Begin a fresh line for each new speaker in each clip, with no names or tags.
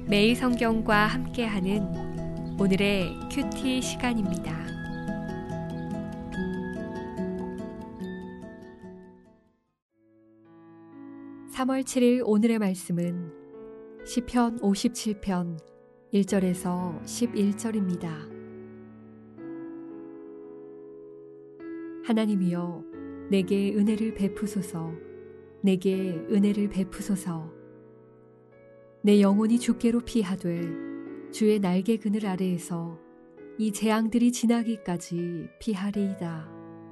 매일 성경과 함께하는 오늘의 큐티 시간입니다. (3월 7일) 오늘의 말씀은 시편 57편 1절에서 11절입니다. 하나님이여, 내게 은혜를 베푸소서. 내게 은혜를 베푸소서. 내 영혼이 주께로 피하되 주의 날개 그늘 아래에서 이 재앙들이 지나기까지 피하리이다.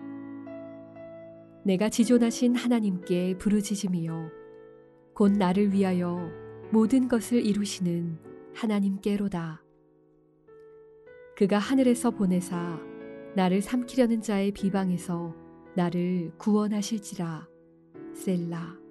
내가 지존하신 하나님께 부르짖으며 곧 나를 위하여 모든 것을 이루시는 하나님께로다. 그가 하늘에서 보내사 나를 삼키려는 자의 비방에서 나를 구원하실지라. 셀라.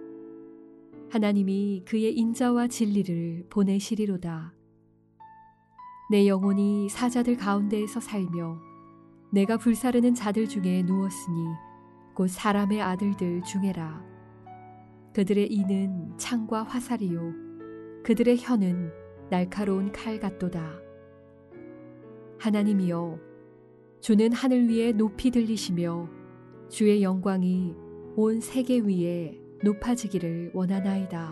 하나님이 그의 인자와 진리를 보내시리로다. 내 영혼이 사자들 가운데에서 살며 내가 불사르는 자들 중에 누웠으니 곧 사람의 아들들 중에라. 그들의 이는 창과 화살이요 그들의 혀는 날카로운 칼 같도다. 하나님이여, 주는 하늘 위에 높이 들리시며 주의 영광이 온 세계 위에 높아지기를 원하나이다.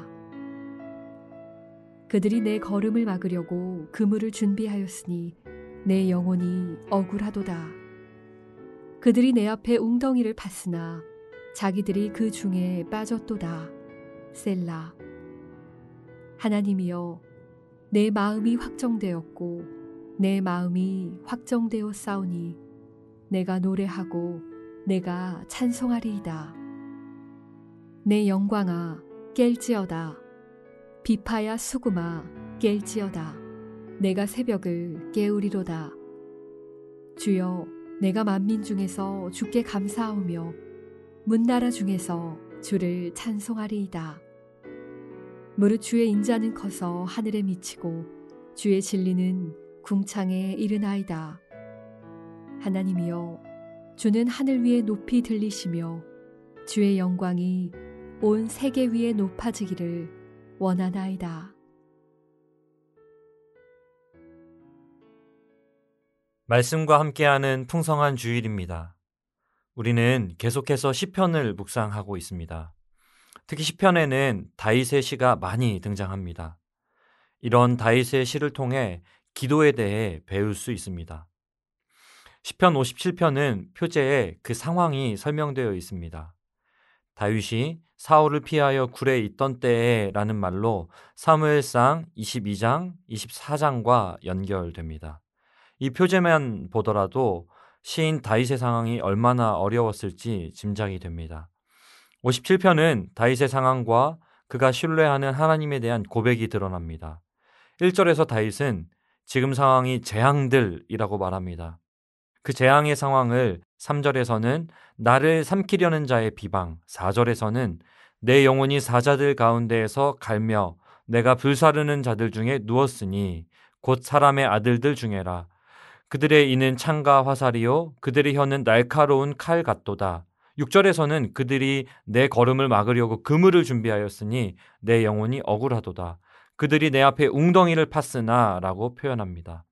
그들이 내 걸음을 막으려고 그물을 준비하였으니 내 영혼이 억울하도다. 그들이 내 앞에 웅덩이를 팠으나 자기들이 그 중에 빠졌도다. 셀라. 하나님이여, 내 마음이 확정되었고 내 마음이 확정되어 싸우니 내가 노래하고 내가 찬송하리이다. 내 영광아, 깰지어다. 비파야 수금아, 깰지어다. 내가 새벽을 깨우리로다. 주여, 내가 만민 중에서 주께 감사하오며 문나라 중에서 주를 찬송하리이다. 무릇 주의 인자는 커서 하늘에 미치고 주의 진리는 궁창에 이르나이다. 하나님이여, 주는 하늘 위에 높이 들리시며 주의 영광이 온 세계 위에 높아지기를 원하나이다.
말씀과 함께하는 풍성한 주일입니다. 우리는 계속해서 시편을 묵상하고 있습니다. 특히 시편에는 다윗의 시가 많이 등장합니다. 이런 다윗의 시를 통해 기도에 대해 배울 수 있습니다. 시편 57편은 표제에 그 상황이 설명되어 있습니다. 다윗이 사울을 피하여 굴에 있던 때에 라는 말로 사무엘상 22장, 24장과 연결됩니다. 이 표제만 보더라도 시인 다윗의 상황이 얼마나 어려웠을지 짐작이 됩니다. 57편은 다윗의 상황과 그가 신뢰하는 하나님에 대한 고백이 드러납니다. 1절에서 다윗은 지금 상황이 재앙들이라고 말합니다. 그 재앙의 상황을 3절에서는 나를 삼키려는 자의 비방, 4절에서는 내 영혼이 사자들 가운데에서 갈며 내가 불사르는 자들 중에 누웠으니 곧 사람의 아들들 중에라. 그들의 이는 창과 화살이요 그들의 혀는 날카로운 칼 같도다. 6절에서는 그들이 내 걸음을 막으려고 그물을 준비하였으니 내 영혼이 억울하도다. 그들이 내 앞에 웅덩이를 팠으나 라고 표현합니다.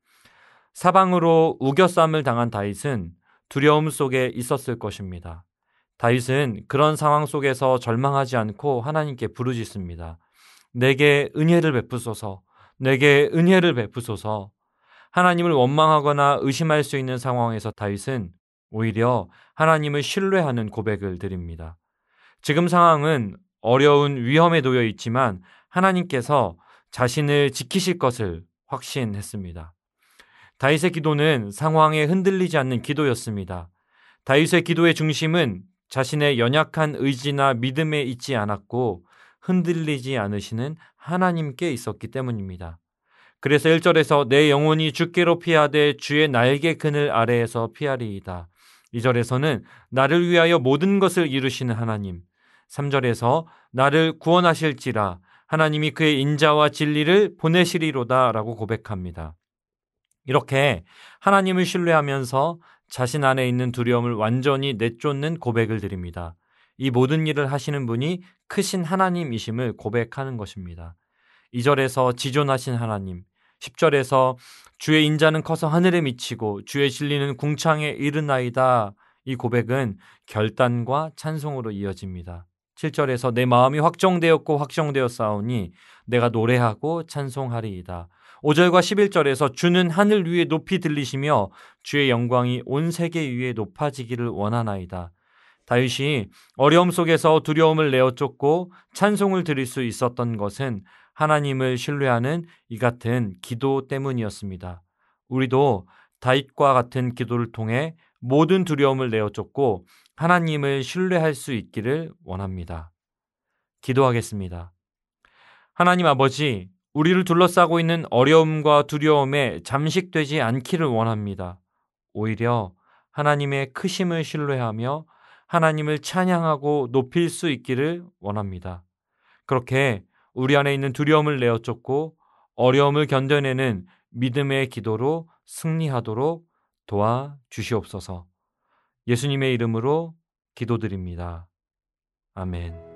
사방으로 우겨쌈을 당한 다윗은 두려움 속에 있었을 것입니다. 다윗은 그런 상황 속에서 절망하지 않고 하나님께 부르짖습니다. 내게 은혜를 베푸소서. 내게 은혜를 베푸소서. 하나님을 원망하거나 의심할 수 있는 상황에서 다윗은 오히려 하나님을 신뢰하는 고백을 드립니다. 지금 상황은 어려운 위험에 놓여 있지만 하나님께서 자신을 지키실 것을 확신했습니다. 다윗의 기도는 상황에 흔들리지 않는 기도였습니다. 다윗의 기도의 중심은 자신의 연약한 의지나 믿음에 있지 않았고 흔들리지 않으시는 하나님께 있었기 때문입니다. 그래서 1절에서 내 영혼이 주께로 피하되 주의 날개 그늘 아래에서 피하리이다. 2절에서는 나를 위하여 모든 것을 이루시는 하나님, 3절에서 나를 구원하실지라 하나님이 그의 인자와 진리를 보내시리로다 라고 고백합니다. 이렇게 하나님을 신뢰하면서 자신 안에 있는 두려움을 완전히 내쫓는 고백을 드립니다. 이 모든 일을 하시는 분이 크신 하나님이심을 고백하는 것입니다. 2절에서 지존하신 하나님, 10절에서 주의 인자는 커서 하늘에 미치고 주의 진리는 궁창에 이르나이다. 이 고백은 결단과 찬송으로 이어집니다. 7절에서 내 마음이 확정되었고 확정되었사오니 내가 노래하고 찬송하리이다. 5절과 11절에서 주는 하늘 위에 높이 들리시며 주의 영광이 온 세계 위에 높아지기를 원하나이다. 다윗이 어려움 속에서 두려움을 내어 쫓고 찬송을 드릴 수 있었던 것은 하나님을 신뢰하는 이 같은 기도 때문이었습니다. 우리도 다윗과 같은 기도를 통해 모든 두려움을 내어 쫓고 하나님을 신뢰할 수 있기를 원합니다. 기도하겠습니다. 하나님 아버지, 우리를 둘러싸고 있는 어려움과 두려움에 잠식되지 않기를 원합니다. 오히려 하나님의 크심을 신뢰하며 하나님을 찬양하고 높일 수 있기를 원합니다. 그렇게 우리 안에 있는 두려움을 내어 쫓고 어려움을 견뎌내는 믿음의 기도로 승리하도록 도와주시옵소서. 예수님의 이름으로 기도드립니다. 아멘.